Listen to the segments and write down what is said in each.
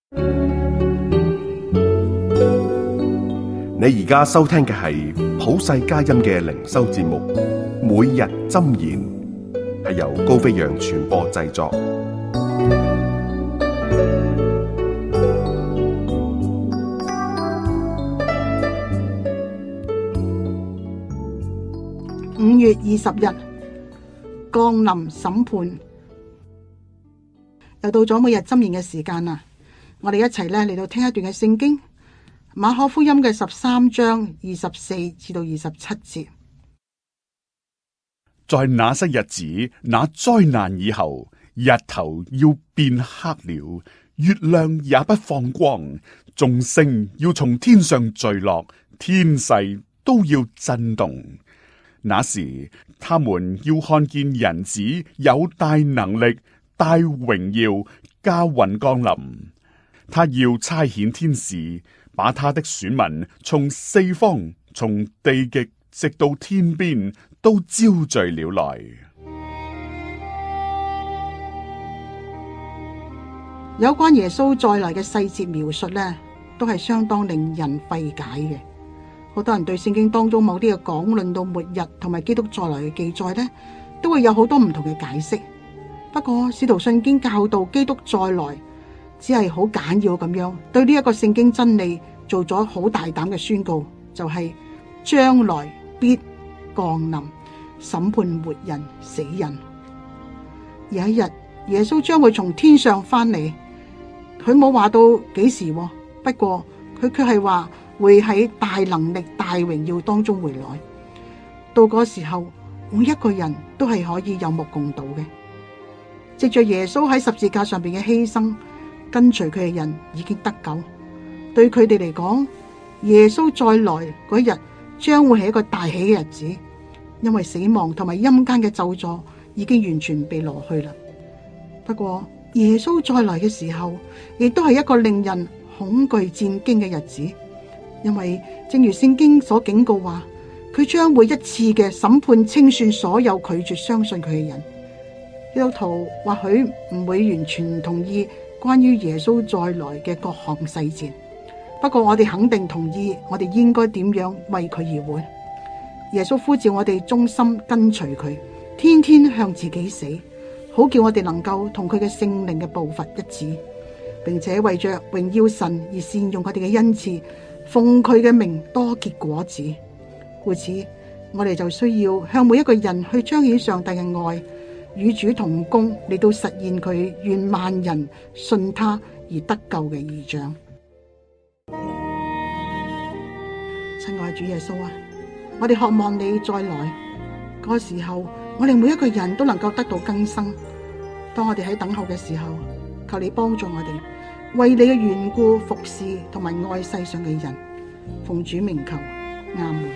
你而家收聽嘅係普世佳音嘅靈修節目，每日箴言，係由高飛揚傳播製作。 5月20日，降臨審判，又到咗每日箴言嘅時間啦！我哋一齊嚟到聽一段嘅聖經，馬可福音嘅13章24至到27節。 在那些日子，那災難以後，日頭要變黑了，月亮也不放光，眾星要從天上墜落，天勢都要震動。那時，他們要看見人子有大能力、大榮耀，駕雲降臨。他要差遣天使，把他的選民從四方、從地極直到天邊，都招聚了來。 有關耶穌再來嘅細節描述呢，都係相當令人費解嘅。好多人對聖經當中某啲嘅講論到末日同埋基督再來嘅記載呢，都會有好多唔同嘅解釋。不過使徒信經教導基督再來，只係好簡要咁樣對呢一個聖經真理做咗好大膽嘅宣告，就係將來必降臨審判活人死人。有一日耶穌將會從天上翻嚟，佢冇話到幾時，不過佢卻係話會喺大能力、大榮耀當中回來。到嗰時候，每一個人都係可以有目共睹嘅。藉着耶穌喺十字架上邊嘅犧牲，跟隨佢嘅人已經得救。對佢哋嚟講，耶穌再來嗰日將會係一個大喜嘅日子，因為死亡同埋陰間嘅咒詛已經完全被挪去啦。不過耶穌再來嘅時候，亦都係一個令人恐懼戰驚嘅日子，因為正如聖經所警告話，佢將會一次嘅審判清算所有拒絕相信佢嘅人。基督徒或許唔會完全同意關於耶穌再來嘅各項細節，不過我哋肯定同意我哋應該點樣為佢而活。耶穌呼召我哋忠心跟隨佢，天天向自己死，好叫我哋能夠同佢嘅聖靈嘅步伐一致，並且為着榮耀神而善用我哋嘅恩賜，奉佢嘅名多結果子。故此我哋就需要向每一個人去彰顯上帝嘅愛，與主同工，嚟到實現佢願萬人信他而得救嘅異象。親愛主耶穌啊，我哋渴望你再來嗰個時候，我哋每一個人都能夠得到更生。當我哋喺等候嘅時候，求你幫助我哋，為你嘅緣故服侍同埋愛世上嘅人。奉主名求，阿門。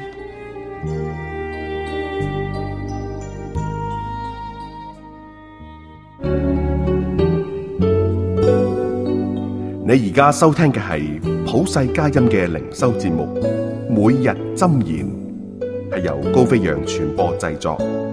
你而家收聽嘅係普世佳音嘅靈修節目，每日箴言，係由高飛揚傳播製作。